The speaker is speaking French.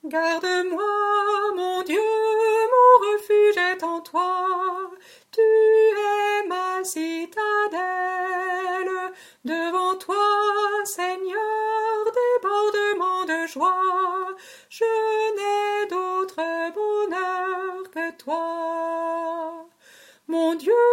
Garde-moi, mon Dieu, mon refuge est en toi. Tu es ma citadelle. Devant toi, Seigneur, débordement de joie. Je n'ai d'autre bonheur que toi. Mon Dieu,